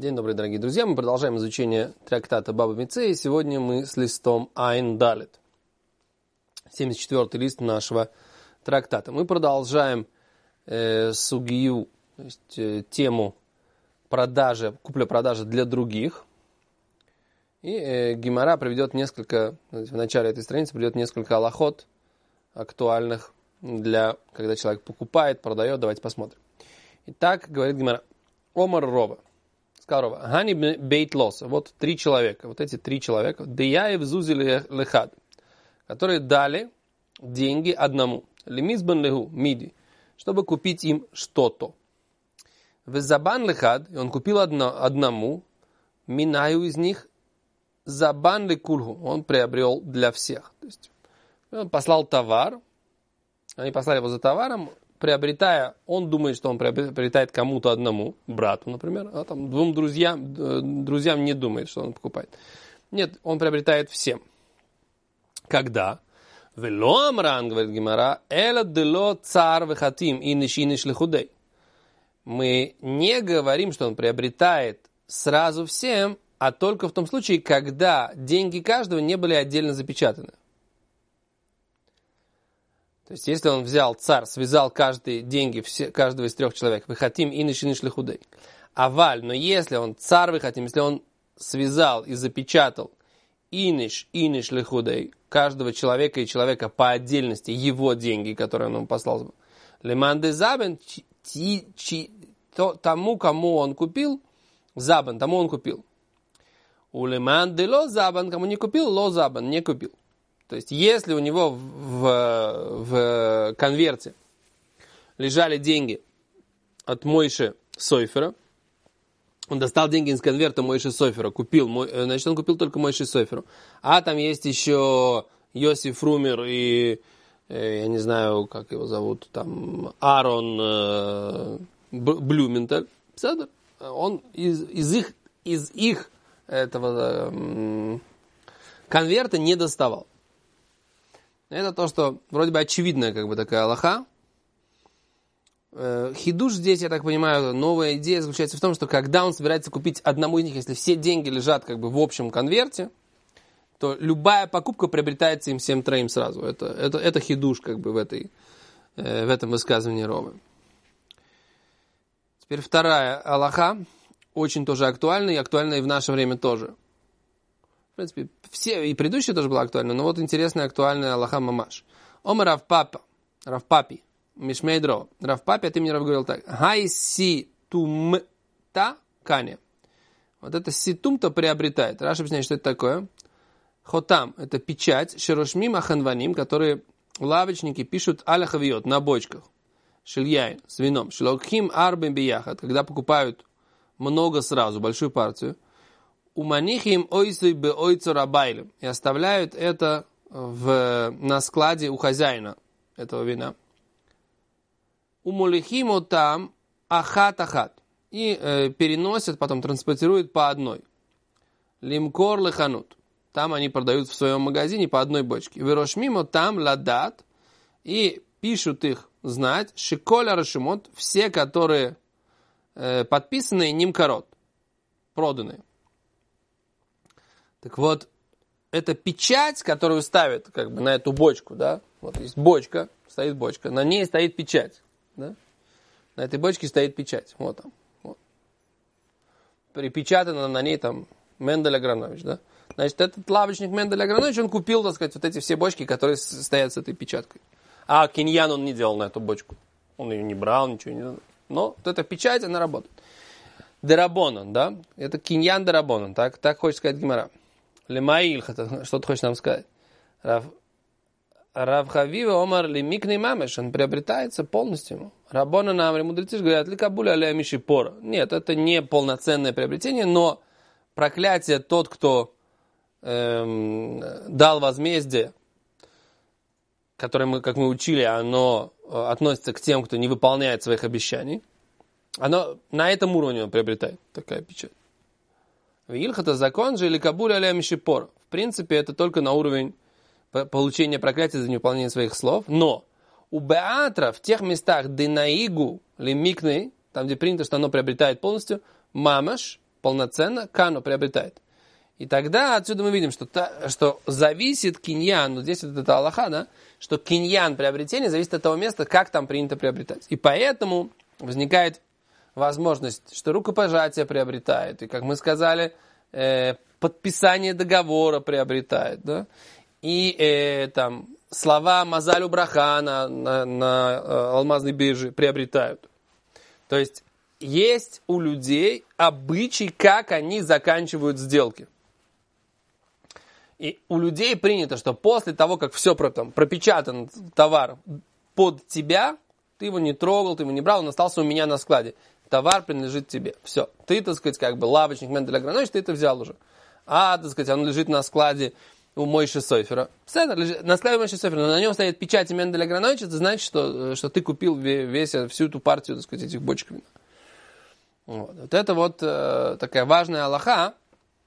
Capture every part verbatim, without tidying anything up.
День добрый, дорогие друзья. Мы продолжаем изучение трактата Баба Меция. И сегодня мы с листом Айн Далет. семьдесят четвёртый лист нашего трактата. Мы продолжаем э, сугию, то есть э, тему продажи, купля-продажи для других. И э, Гемара приведет несколько, в начале этой страницы приведет несколько алахот актуальных для, когда человек покупает, продает. Давайте посмотрим. Итак, говорит Гемара. Омар Рова. Сказал Рова. Гани бейт лоса. Вот три человека. Вот эти три человека. Деяев зузили лехад. Которые дали деньги одному. Лемизбан леху. Миди. Чтобы купить им что-то. Везабан лехад. И он купил одно, одному. Минаю из них. Забан лекульху. Он приобрел для всех. То есть он послал товар. Они послали его за товаром. Приобретая, он думает, что он приобретает кому-то одному, брату, например, а там двум друзьям, друзьям не думает, что он покупает. Нет, он приобретает всем. Когда? Вело амран, говорит Гемара, эла дело цар вехатим иниш иниш лехудей. Мы не говорим, что он приобретает сразу всем, а только в том случае, когда деньги каждого не были отдельно запечатаны. То есть, если он взял царь, связал каждые деньги все, каждого из трех человек, вы хотим и ниш лихудей. Аваль, но если он царь вы хотим, если он связал и запечатал иниш иниш лихудей, каждого человека и человека по отдельности, его деньги, которые он ему послал, леманде забен, тому, кому он купил, забан, тому он купил. У леманде ло забан, кому не купил, ло забан, не купил. То есть, если у него в, в конверте лежали деньги от Мойши Сойфера, он достал деньги из конверта Мойши Сойфера, купил, значит, он купил только Мойши Сойферу. А там есть еще Йосиф Румер и, я не знаю, как его зовут, там, Аарон э, Блюменталь. Он из, из их, из их этого э, конверта не доставал. Это то, что вроде бы очевидная как бы такая алаха. Хидуш здесь, я так понимаю, новая идея заключается в том, что когда он собирается купить одному из них, если все деньги лежат как бы в общем конверте, то любая покупка приобретается им всем троим сразу. Это, это, это хидуш как бы в, этой, в этом высказывании Ромы. Теперь вторая алаха, очень тоже актуальна и актуальна и в наше время тоже. В принципе, все, и предыдущие тоже была актуальна, но вот интересная актуальная алаха мамаш. Ома Равпапа, Равпапи, Мишмейдро. Равпапи, а ты мне Рав говорил так. Хай си тумта кане. Вот это ситумта приобретает. Раша объясняет, что это такое. Хотам, это печать, шерошмим аханваним, которые лавочники пишут аляхавиот на бочках. Шильяйн, с вином. Шлокхим арбем бияхат, когда покупают много сразу, большую партию. Уманихим ойсой бы ойцу рабайлем. И оставляют это в, на складе у хозяина этого вина. Умулихиму там ахат-ахат. И э, переносят, потом транспортируют по одной. Лимкор леханут. Там они продают в своем магазине по одной бочке. Вирошмимо там ладат. И пишут их знать. Шиколя рашимот. Все, которые э, подписаны нимкорот. Проданные. Так вот, это печать, которую ставят как бы на эту бочку, да? Вот есть бочка, стоит бочка, на ней стоит печать, да? На этой бочке стоит печать, вот там. Вот. Припечатано на ней там Мендель Агранович, да? Значит, этот лавочник Мендель Агранович, он купил, так сказать, вот эти все бочки, которые стоят с этой печаткой. А киньян он не делал на эту бочку. Он ее не брал, ничего не делал. Но вот эта печать, она работает. Дерабонан, да? Это киньян дерабонан, так, так хочет сказать Гемара. Лемаиль, что ты хочешь нам сказать? Рав, Рав Хавива Омар лимикный мамеш, он приобретается полностью. Рабона нам, мудрецы говорят, ликабуля аля мишипора. Нет, это не полноценное приобретение, но проклятие тот, кто эм, дал возмездие, которое мы, как мы учили, оно относится к тем, кто не выполняет своих обещаний. Оно на этом уровне он приобретает такая печать. Вильхата закон же или кабуль аля мишипор. В принципе, это только на уровень получения проклятия за невыполнение своих слов. Но у беатра в тех местах денаигу лимикны, там где принято, что оно приобретает полностью, мамаш, полноценно, кано приобретает. И тогда отсюда мы видим, что, та, что зависит киньян, ну здесь вот это алаха, да, что киньян приобретения зависит от того места, как там принято приобретать. И поэтому возникает возможность, что рукопожатие приобретает, и, как мы сказали, э, подписание договора приобретает, да, и э, там слова мазалю браха на, на, на э, алмазной бирже приобретают. То есть есть у людей обычай, как они заканчивают сделки. И у людей принято, что после того, как все там, пропечатан товар под тебя, ты его не трогал, ты его не брал, он остался у меня на складе. Товар принадлежит тебе. Все. Ты, так сказать, как бы лавочник Мендель Агранович, ты это взял уже. А, так сказать, он лежит на складе у Мойши Сойфера. На складе у Мойши Сойфера, но на нем стоит печать Мендель Агранович, это значит, что, что ты купил весь, всю эту партию, так сказать, этих бочек вина. Вот. Вот это вот э, такая важная алаха,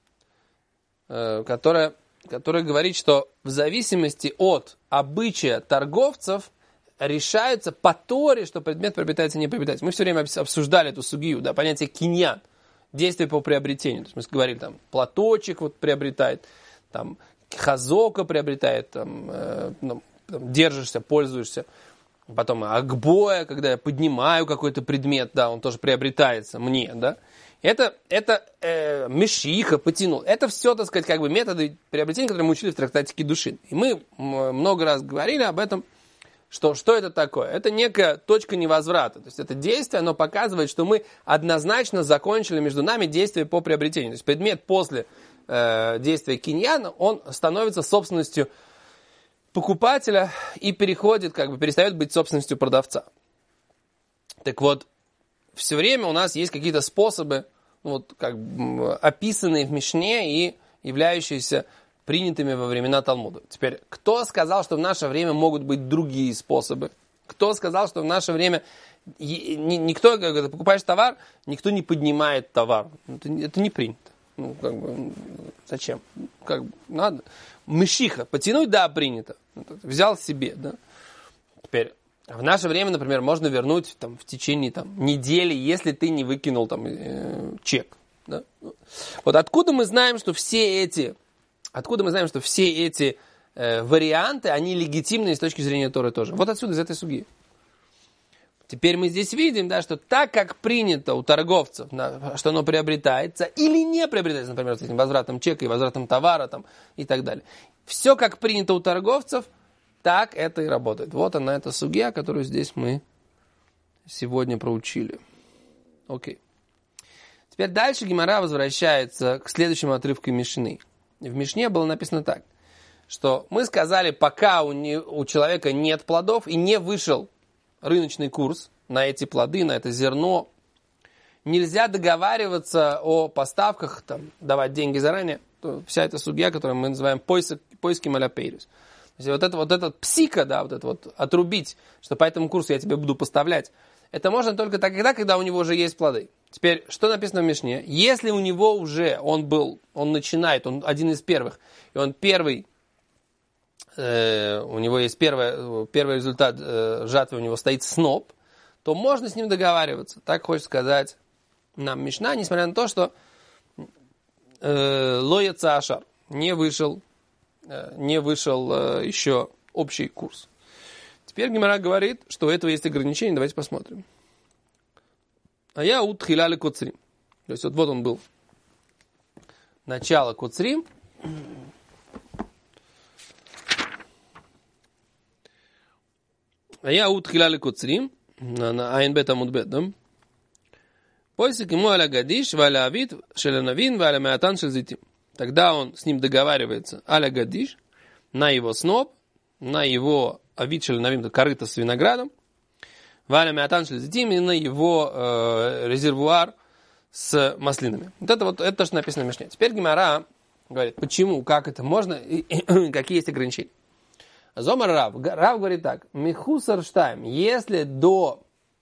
э, которая, которая говорит, что в зависимости от обычая торговцев решаются по Торе, что предмет приобретается, не приобретается. Мы все время обсуждали эту сугию, да, понятие киньян, действие по приобретению. То есть мы говорили, там, платочек вот приобретает, там, хазока приобретает, там, э, ну, там, держишься, пользуешься. Потом акбоя, когда я поднимаю какой-то предмет, да, он тоже приобретается мне, да. Это, это э, мешиха потянул. Это все, так сказать, как бы методы приобретения, которые мы учили в трактате Кидушин. И мы много раз говорили об этом, что, что это такое. Это некая точка невозврата. То есть это действие, оно показывает, что мы однозначно закончили между нами действие по приобретению. То есть предмет после э, действия киньяна, он становится собственностью покупателя и переходит, как бы перестает быть собственностью продавца. Так вот, все время у нас есть какие-то способы, ну, вот, как бы, описанные в Мишне и являющиеся принятыми во времена Талмуда. Теперь, кто сказал, что в наше время могут быть другие способы? Кто сказал, что в наше время никто, когда ты покупаешь товар, никто не поднимает товар? Это, это не принято. Ну, как бы, зачем? Как бы, надо. Мышиха, потянуть, да, принято. Взял себе, да. Теперь, в наше время, например, можно вернуть там, в течение там, недели, если ты не выкинул там, э, чек. Да? Вот откуда мы знаем, что все эти, откуда мы знаем, что все эти э, варианты, они легитимны с точки зрения Торы тоже? Вот отсюда, из этой суги. Теперь мы здесь видим, да, что так как принято у торговцев, что оно приобретается или не приобретается, например, с этим возвратом чека и возвратом товара там, и так далее. Все как принято у торговцев, так это и работает. Вот она, эта сугья, которую здесь мы сегодня проучили. Окей. Теперь дальше Гемара возвращается к следующему отрывку Мишны. В Мишне было написано так, что мы сказали, пока у, не, у человека нет плодов и не вышел рыночный курс на эти плоды, на это зерно, нельзя договариваться о поставках, там, давать деньги заранее. Вся эта судья, которую мы называем поиски маляпейрус. То есть вот это вот этот псика, да, вот это вот отрубить, что по этому курсу я тебе буду поставлять, это можно только тогда, когда у него уже есть плоды. Теперь, что написано в Мишне? Если у него уже, он был, он начинает, он один из первых, и он первый, у него есть первый, первый результат э, жатвы, у него стоит сноп, то можно с ним договариваться. Так хочет сказать нам Мишна, несмотря на то, что э, лояца ашар, не вышел, э, не вышел э, еще общий курс. Теперь Гемара говорит, что у этого есть ограничения, давайте посмотрим. А я ут хиляли коцрим. То есть вот, вот он был. Начало коцрим. А я ут хиляли коцрим. На айн бет амуд бет, да? Пойсик ему аля гадиш, валя авид, шеля навин, валя меатан шель зитим. Тогда он с ним договаривается аля гадиш, на его сноп, на его авид шеля навин, корыто с виноградом, валя меатан шель зитим, и на его э, резервуар с маслинами. Вот это вот, это то, что написано в Мишне. Теперь Гемара говорит, почему, как это можно, и, и, какие есть ограничения. Зомар Рав. Рав говорит так. Михусар штайм. Если до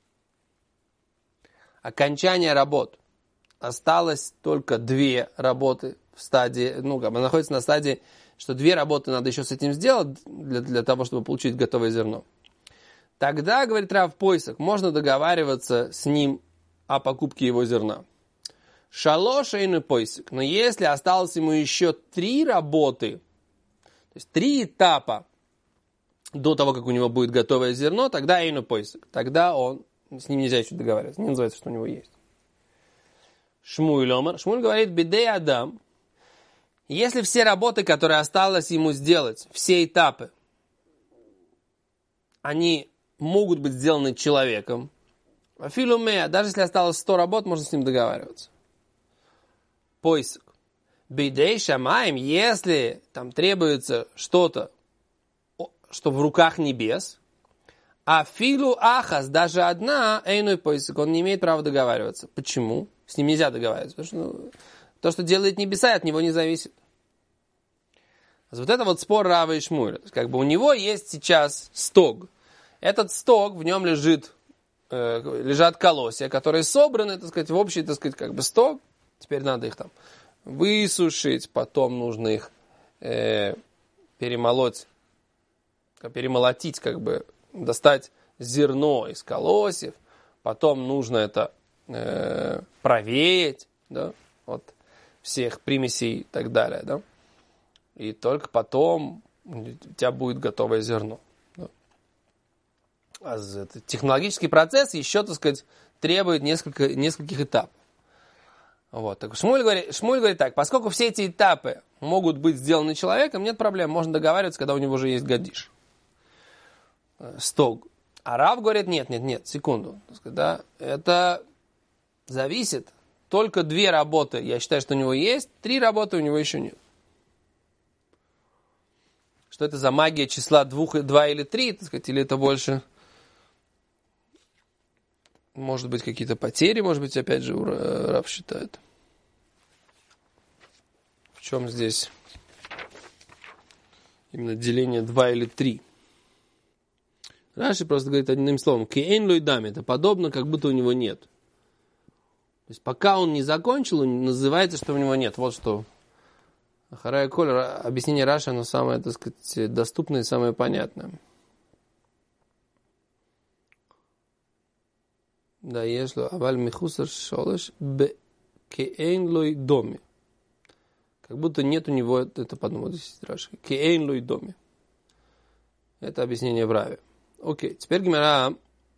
окончания работ осталось только две работы в стадии, ну, как бы находится на стадии, что две работы надо еще с этим сделать для, для того, чтобы получить готовое зерно. Тогда, говорит Рав, поисок, можно договариваться с ним о покупке его зерна. Шалош эйну пойсик. Но если осталось ему еще три работы, то есть три этапа до того, как у него будет готовое зерно, тогда эйну пойсик. Тогда он, с ним нельзя еще договариваться. Не называется, что у него есть. Шмуэль омар. Шмуэль говорит, бедей адам. Если все работы, которые осталось ему сделать, все этапы, они могут быть сделаны человеком, афилумея, даже если осталось сто работ, можно с ним договариваться. Пойсик. Бедей шамаем, если там требуется что-то, что в руках небес, а филу ахас, даже одна, эйной пойсик, он не имеет права договариваться. Почему? С ним нельзя договариваться. Потому что ну, то, что делает небеса, от него не зависит. Вот это вот спор Рава и Шмуэля. Как бы у него есть сейчас стог. Этот стог, в нем лежит, э, лежат колосья, которые собраны, так сказать, в общий, так сказать, как бы стог. Теперь надо их там высушить, потом нужно их э, перемолоть, перемолотить, как бы достать зерно из колосьев, потом нужно это э, провеять, да, от всех примесей и так далее, да, и только потом у тебя будет готовое зерно. Да. А этот технологический процесс еще, так сказать, требует несколько, нескольких этапов. Вот. Так Шмуэль говорит, Шмуэль говорит так, поскольку все эти этапы могут быть сделаны человеком, нет проблем, можно договариваться, когда у него уже есть гадиш. Стог. А Рав говорит, нет, нет, нет, секунду. Да, это зависит. Только две работы, я считаю, что у него есть, три работы у него еще нет. Что это за магия числа двух, два или три, так сказать, или это больше, может быть, какие-то потери, может быть, опять же, Рав считает. В чем здесь именно деление два или три? Раши просто говорит одним словом, киэн лойдами, это подобно, как будто у него нет. То есть пока он не закончил, называется, что у него нет. Вот что. Харая Коль, объяснение Раши, оно самое, так сказать, доступное и самое понятное. Да, если аваль михусар шолеш б киэн лойдоми. Как будто нет у него, это подумал здесь Раши, киэн лойдоми. Это объяснение в Раве. Окей, теперь Гемара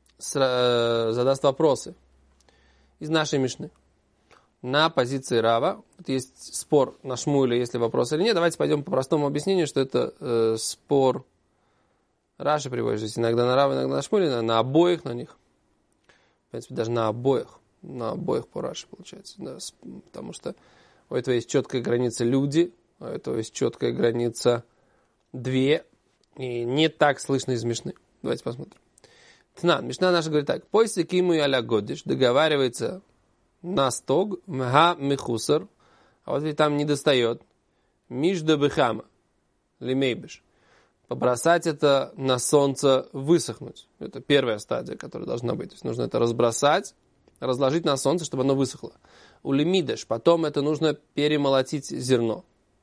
э, задаст вопросы из нашей Мишны. На позиции Рава, вот есть спор на Шмуэля, есть ли вопрос или нет. Давайте пойдем по простому объяснению, что это э, спор Раши приводит здесь иногда на Рава, иногда на Шмуэля, на обоих на них. В принципе, даже на обоих. На обоих по Раши получается. Да, потому что у этого есть четкая граница люди, у этого есть четкая граница две, и не так слышно из Мишны. Давайте посмотрим. Тна, Мишна наша говорит так. Пойси киму и аля годиш, договаривается на стог, мга михусар, а вот ведь там не достает. Мижда бехама, лимейбиш. Побросать это на солнце, высохнуть. Это первая стадия, которая должна быть. То есть нужно это разбросать, разложить на солнце, чтобы оно высохло. У лимидеш, потом это нужно перемолотить зерно.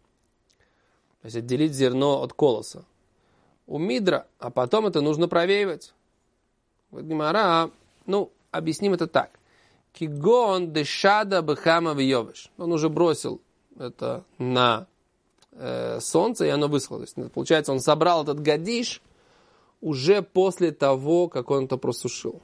То есть отделить зерно от колоса. У мидра, а потом это нужно провеивать. Вот Гемара, ну, объясним это так. Кигон дешада бхама вьёвиш. Он уже бросил это на э, солнце, и оно высохло. То есть, получается, он собрал этот гадиш уже после того, как он это просушил.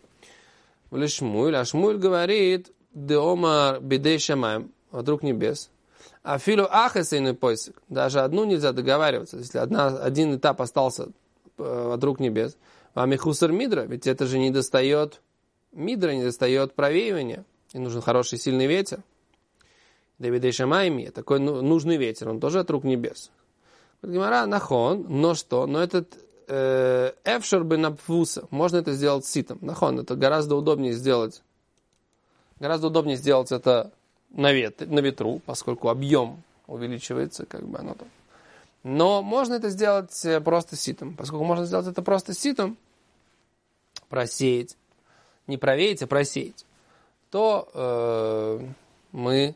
Вли Шмуэль, а Шмуэль говорит, деомар бедей шамаем, вокруг небес. А филу ахасейный поиск, даже одну нельзя договариваться, если одна, один этап остался от рук небес. А михусар мидра, ведь это же не достает мидра, не достает провеивания, и нужен хороший сильный ветер. Давидей шамайми, такой нужный ветер, он тоже от рук небес. Гемара нахон, но что? Но этот эфшер бы напфуса, можно это сделать ситом. Нахон, это гораздо удобнее сделать, гораздо удобнее сделать это на, вет, на ветру, поскольку объем увеличивается, как бы оно там. Но можно это сделать просто ситом. Поскольку можно сделать это просто ситом, просеять, не провеять, а просеять, то э, мы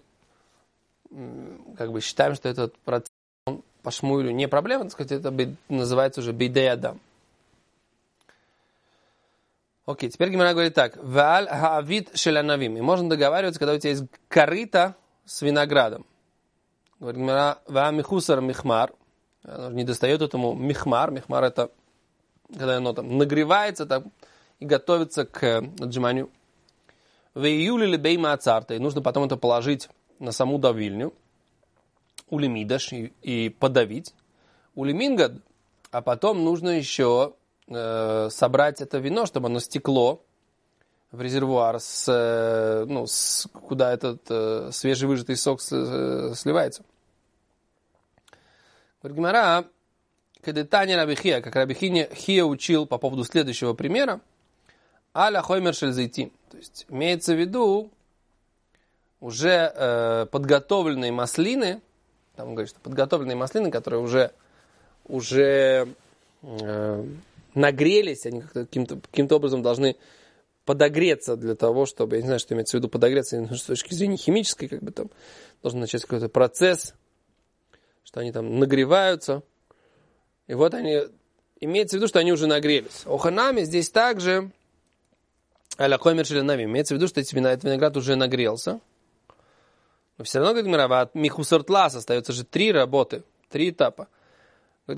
э, как бы считаем, что этот процесс он, по Шмуэлю не проблема, так сказать, это называется уже бейдей адам. Окей, теперь Гемара говорит так. Вааль хаавид шелянавим. И можно договариваться, когда у тебя есть корыто с виноградом. Говорит Гемара, ва михусар михмар. Оно не достает этому михмар. Михмар это, когда оно там нагревается там, и готовится к отжиманию. В июле лебейма ацарта. И нужно потом это положить на саму давильню. Улемидаш и, и подавить. Улемингад. А потом нужно еще э, собрать это вино, чтобы оно стекло в резервуар, с, э, ну, с, куда этот э, свежевыжатый сок с, э, сливается. Говорит Гемара, кадетани рабихия, как рабихия Хия учил по поводу следующего примера, аля хоймер шель зайти. То есть имеется в виду уже э, подготовленные маслины, там он говорит, что подготовленные маслины, которые уже уже э, нагрелись, они каким-то, каким-то образом должны подогреться для того, чтобы, я не знаю, что имеется в виду подогреться, с точки зрения химической, как бы там должен начаться какой-то процесс, что они там нагреваются. И вот они, имеется в виду, что они уже нагрелись. Оханами здесь также, аля хоймер шель нави, имеется в виду, что этот виноград уже нагрелся. Но все равно, говорит Гемара, от михусартлас остается же три работы, три этапа. По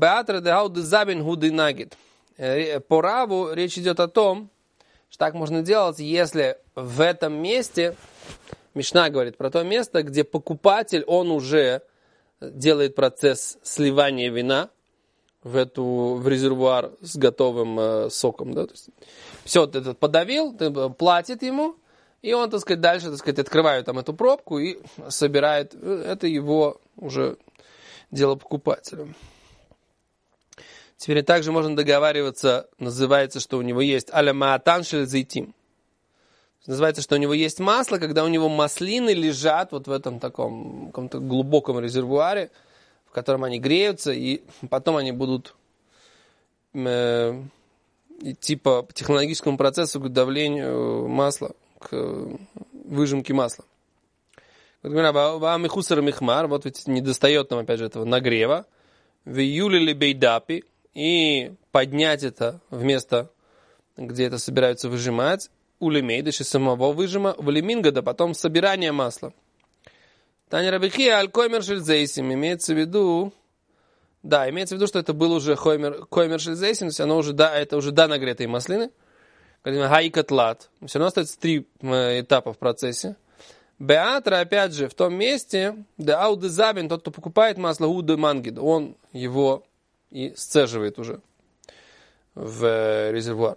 раву речь идет о том, что так можно делать, если в этом месте, Мишна говорит про то место, где покупатель, он уже делает процесс сливания вина в, эту, в резервуар с готовым э, соком. Да? То есть, все, ты это подавил, ты, платит ему, и он, так сказать, дальше, так сказать, открывает там эту пробку и собирает. Это его уже дело покупателя. Теперь также можно договариваться, называется, что у него есть аля маатан шель зайтим. Называется, что у него есть масло, когда у него маслины лежат вот в этом таком каком-то глубоком резервуаре, в котором они греются, и потом они будут э, идти по технологическому процессу к давлению масла, к выжимке масла. Вот ведь не достает нам, опять же, этого нагрева. В июле ли бейдапи. И поднять это в место, где это собираются выжимать, у лемейдыши самого выжима, в лемингада, потом собирание масла. Таня рабихия аль коймер шельзейсим, имеется в виду, да, имеется в виду, что это был уже коймер шельзейсим, то есть оно уже, да, это уже до нагретой маслины. Хайкатлат. Все равно остается три этапа в процессе. Беатра, опять же, в том месте, да ауды забин, тот, кто покупает масло, уды мангид, он его и сцеживает уже в резервуар.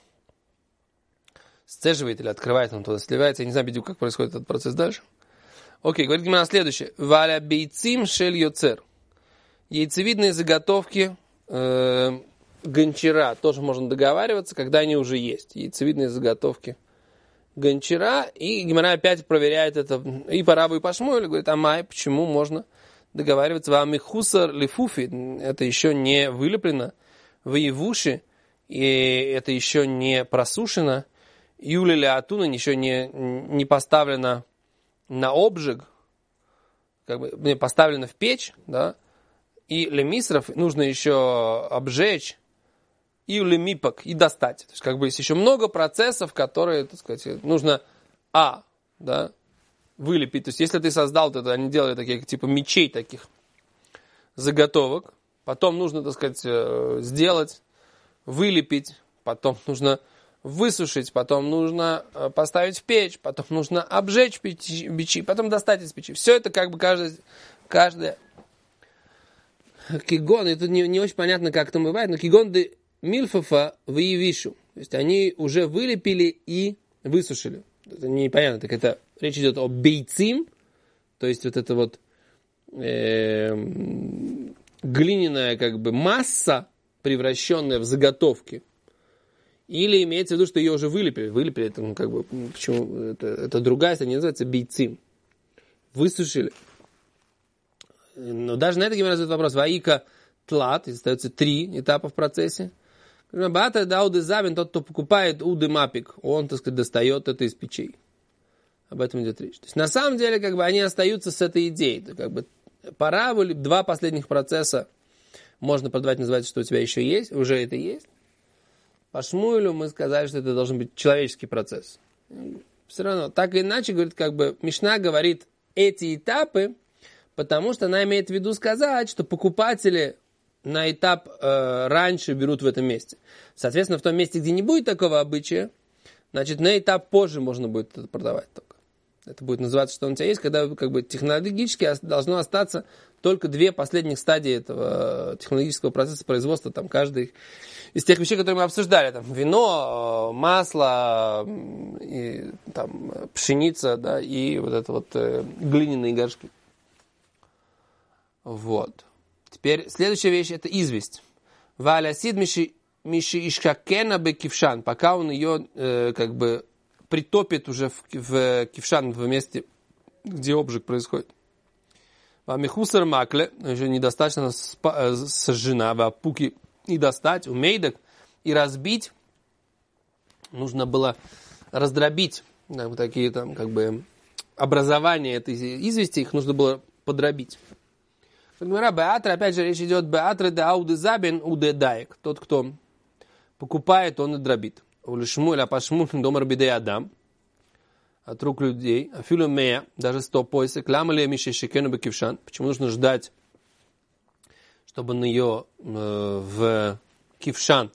Сцеживает или открывает, он туда сливается. Я не знаю, как происходит этот процесс дальше. Окей, говорит Гемара следующее. Валя бейцим шель йоцер. Яйцевидные заготовки э, гончара. Тоже можно договариваться, когда они уже есть. Яйцевидные заготовки гончара. И Гемара опять проверяет это и по Раву, и по Шмуэлю. Говорит, амай, почему можно договариваться, вам хусар лифуфи, это еще не вылеплено, в Евуши, и это еще не просушено, юли ля атуна еще не, не поставлено на обжиг, как бы не поставлено в печь, да, и лемисров нужно еще обжечь, и лемипок, и достать. То есть, как бы есть еще много процессов, которые, так сказать, нужно, а, да, вылепить. То есть, если ты создал это, они делали такие, типа, мечей таких заготовок. Потом нужно, так сказать, сделать, вылепить. Потом нужно высушить. Потом нужно поставить в печь. Потом нужно обжечь печи, печи. Потом достать из печи. Все это, как бы, каждое, каждое кигон. Это не, не очень понятно, как это бывает. Но кигон де мильфафа в Евишу. То есть, они уже вылепили и высушили. Это непонятно. Так это речь идет о бейцим, то есть вот это вот э, глиняная как бы масса, превращенная в заготовки. Или имеется в виду, что ее уже вылепили. Вылепили, это ну, как бы, почему, это, это другая, это не называется бейцим. Высушили. Но даже на это Гемара задает вопрос. Ваика тлат, остается три этапа в процессе. Бата дауды забин, тот, кто покупает уды мапик, он, так сказать, достает это из печей. Об этом идет речь. То есть, на самом деле, как бы, они остаются с этой идеей. То, как бы, пора, два последних процесса можно продавать, называется, что у тебя еще есть, уже это есть. По Шмуэлю мы сказали, что это должен быть человеческий процесс. Все равно, так или иначе, говорит, как бы Мишна говорит эти этапы, потому что она имеет в виду сказать, что покупатели на этап э, раньше берут в этом месте. Соответственно, в том месте, где не будет такого обычая, значит, на этап позже можно будет это продавать только. Это будет называться, что он у тебя есть, когда как бы технологически должно остаться только две последних стадии этого технологического процесса производства, там, каждый из тех вещей, которые мы обсуждали, там, вино, масло, и, там, пшеница, да, и вот это вот э, глиняные горшки. Вот. Теперь следующая вещь – это известь. Валясид миши миши ишкакена бе кившан, пока он ее э, как бы притопит уже в, в кившан, в месте, где обжиг происходит. Вамихусар макле, еще недостаточно спа, сожжена, вапуки и достать, умейдок и разбить. Нужно было раздробить, да, вот такие там как бы образования этой извести, их нужно было подробить. Опять же, речь идет беатра де ауды забин уде даек. Тот, кто покупает, он и дробит. Улишмуль, а пашмуль домар бидей адам. От рук людей. Афилу мея, даже сто поясок. Ляма ли миши шекену бекившан. Почему нужно ждать, чтобы на ее э, в кившан,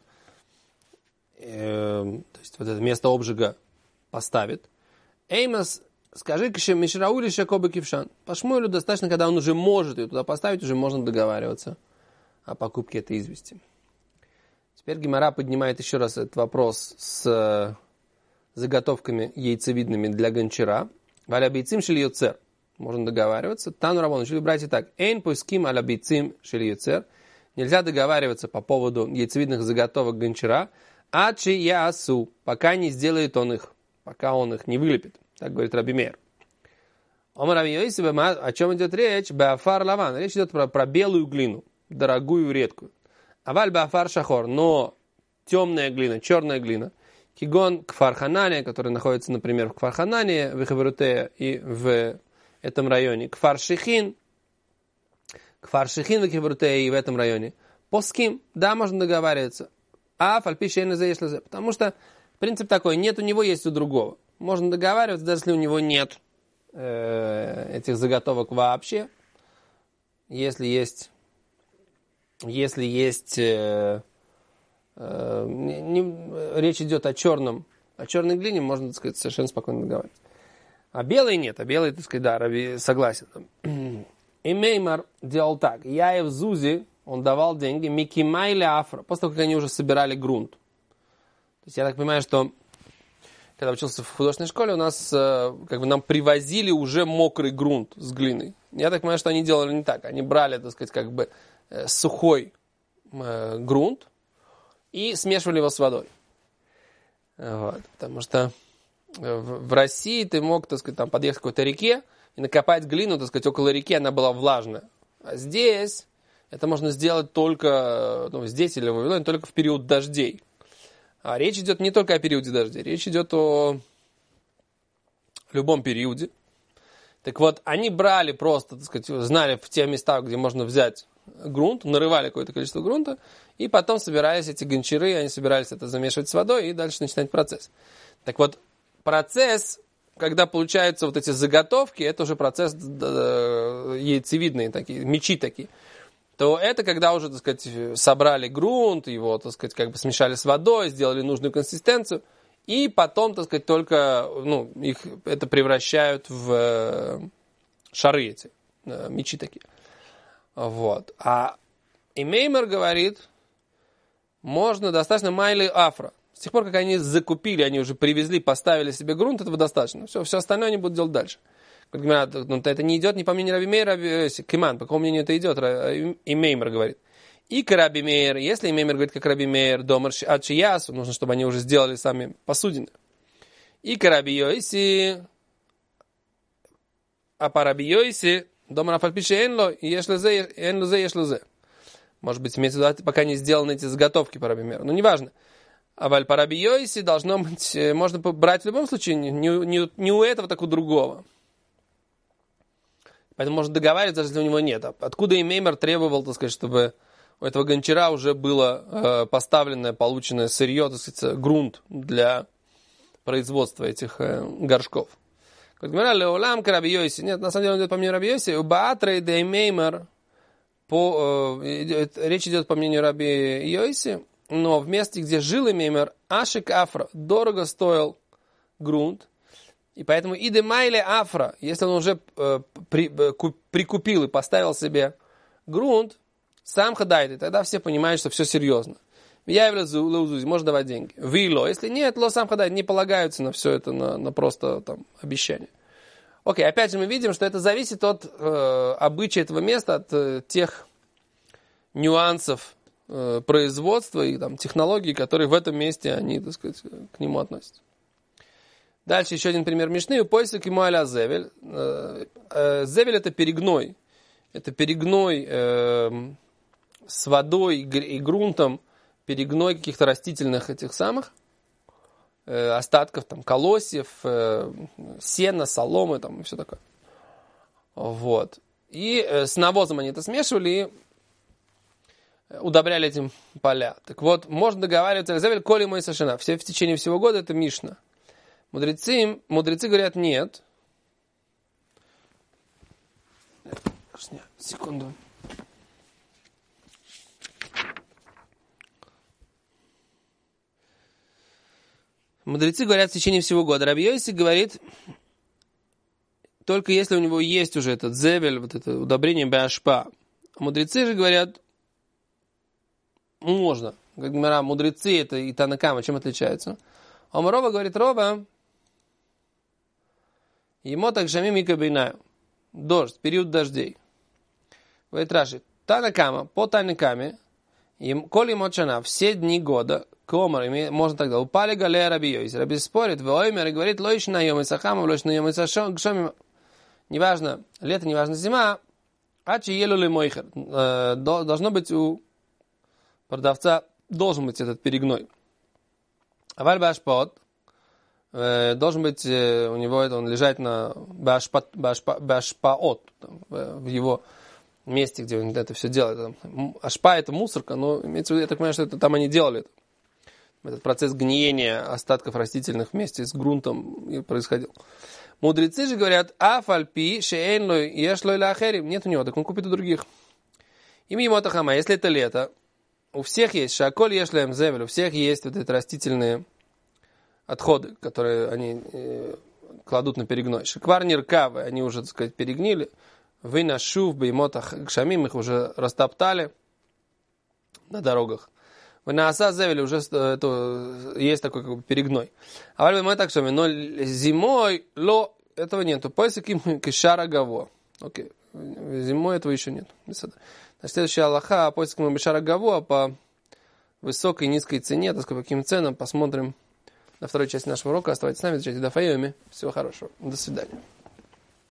э, то есть вот это место обжига поставит. Эймас, скажи, мишраули шекобы кившан. По Шмуэлю достаточно, когда он уже может ее туда поставить, уже можно договариваться о покупке этой извести. Теперь Гемара поднимает еще раз этот вопрос с заготовками яйцевидными для гончара. Валя бейцим шели йоцер. Можно договариваться. Тану Рабон учили братья так. Эйн поиским аля бейцим шели йоцер. Нельзя договариваться по поводу яйцевидных заготовок гончара. Ачи ясу. Пока не сделает он их. Пока он их не вылепит. Так говорит Раби Меир. Омар Раби Йоси, о чем идет речь? Беафар лаван. Речь идет про, про белую глину. Дорогую, редкую. Аваль беафар шахор. Но темная глина, черная глина. Кигон Кфар-Ханане, который находится, например, в Кфар-Ханане, в Ихабрутее и в этом районе. Кфар-Шихин. Кфар-Шихин в Ихабрутее и в этом районе. Поским, да, можно договариваться. А фальпишейна заешлазе. Потому что принцип такой, нет у него, есть у другого. Можно договариваться, даже если у него нет э, этих заготовок вообще. Если есть, если есть, э, э, не, не, речь идет о черном, о черной глине, можно, так сказать, совершенно спокойно договариваться. А белой нет, а белой, так сказать, да, Раби согласен. И Меймар делал так. Яев Зузи, он давал деньги, Микимайли Афра, после того, как они уже собирали грунт. То есть я так понимаю, что когда учился в художественной школе, у нас, как бы, нам привозили уже мокрый грунт с глиной. Я так понимаю, что они делали не так. Они брали, так сказать, как бы сухой грунт и смешивали его с водой. Вот. Потому что в России ты мог, так сказать, там подъехать к какой-то реке и накопать глину, так сказать, около реки, она была влажная. А здесь это можно сделать только, ну, здесь или в Вавилоне, только в период дождей. А речь идет не только о периоде дождей, речь идет о любом периоде. Так вот, они брали просто, так сказать, знали в те места, где можно взять грунт, нарывали какое-то количество грунта, и потом собирались эти гончары, они собирались это замешивать с водой и дальше начинать процесс. Так вот, процесс, когда получаются вот эти заготовки, это уже процесс яйцевидный, такие, мечи такие. То это когда уже, так сказать, собрали грунт, его, так сказать, как бы смешали с водой, сделали нужную консистенцию, и потом, так сказать, только, ну, их это превращают в шары эти, мечи такие. Вот. А Меймар говорит, можно достаточно майли афра. С тех пор, как они закупили, они уже привезли, поставили себе грунт, этого достаточно. Все, все остальное они будут делать дальше. Ну, это не идет, не по мнению Раби Меира, Киман, по какому мнению это идет, и Меймер говорит. И к Раби Меир, если Меймер говорит, как Раби Меир, домар ачиясу, нужно, чтобы они уже сделали сами посудины. И к Раби Йоси, а по Раби Йоси, домар афальпише энло, ешлезе, энлозе, ешлезе. Может быть, имеется в виду, пока не сделаны эти заготовки по Раби Меиру, но неважно. А по Раби Йоси должно быть, можно брать в любом случае, не, не, не у этого, так у другого. Поэтому можно договариваться, даже если у него нет. Откуда и Меймер требовал, так сказать, чтобы у этого гончара уже было э, поставленное, полученное сырье, так сказать, грунт для производства этих э, горшков. Леолам Раби Йоси. Нет, на самом деле он идет по мнению Раби Йоси. У Баатрей Деймеймер, по, э, речь идет по мнению Раби Йоси, но в месте, где жил Меймер, Ашик Афра, дорого стоил грунт, и поэтому и Демайле Афра, если он уже э, при, э, ку, прикупил и поставил себе грунт, сам хадайты, тогда все понимают, что все серьезно. Я леузузи, можно давать деньги. Вило, если нет, ло сам хадайт, не полагаются на все это, на, на просто там обещание. Окей, опять же мы видим, что это зависит от э, обычая этого места, от э, тех нюансов э, производства и там, технологий, которые в этом месте, они, так сказать, к нему относятся. Дальше еще один пример Мишны. Поиск ему аля зевель. Зевель это перегной. Это перегной э, с водой и грунтом, перегной каких-то растительных этих самых э, остатков, там, колосьев, э, сена, соломы, там, и все такое. Вот. И э, с навозом они это смешивали и удобряли этим поля. Так вот, можно договариваться, зевель коли мой сашина. Все в течение всего года это Мишна. Мудрецы, мудрецы говорят, нет. Секунду. Мудрецы говорят в течение всего года. Раби Йоси говорит, только если у него есть уже этот зевель, вот это удобрение башпа. Мудрецы же говорят, можно. Как говорят, мудрецы это и Танакама, чем отличаются? А Рова говорит, Рова, ему так жами мика бейнаю. Дождь, период дождей. Говорит Раши, Танакама, по Танакаме, коли мочана, все дни года, комар, можно тогда, упали галея Раби Йоси. Раби спорит, воймер и говорит, лоиш на йом и сахама, лоиш на йом и сашом, неважно, лето, неважно, зима, а чи елу ли мойхер. Должно быть у продавца, должен быть этот перегной. Аваль башпот, должен быть у него, это он лежать на башпаот, в его месте, где он это все делает. Ашпа это мусорка, но имеется в виду, я так понимаю, что это там они делали это. Этот процесс гниения остатков растительных вместе с грунтом происходил. Мудрецы же говорят, афальпи шеэнлой ешлой лахерим. Нет у него, так он купит у других. Им ему тахама, если это лето, у всех есть шаколь ешлаем зевель, у всех есть вот эти растительные отходы, которые они э, кладут на перегной. Шикварнир кавы, они уже, так сказать, перегнили. Вы на шув, беймотах, гшамим, их уже растоптали на дорогах. Вы на оса зевели, уже это, есть такой как бы перегной. А мы так что, но зимой ло, этого нету. Поиск им кишара гаво. Окей. Зимой этого еще нет. Значит, следующая аллаха, поиск им кишара гаво по высокой и низкой цене, так сказать, по каким ценам, посмотрим на второй части нашего урока. Оставайтесь с нами, изучайте дафайоми. Всего хорошего. До свидания.